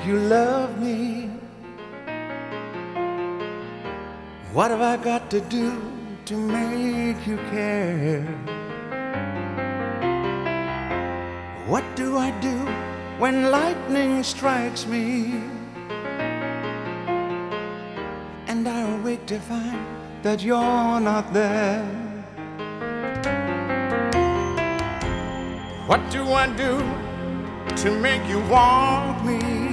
you love me? What have I got to do to make you care? What do I do when lightning strikes me and I awake to find that you're not there? What do I do to make you want me?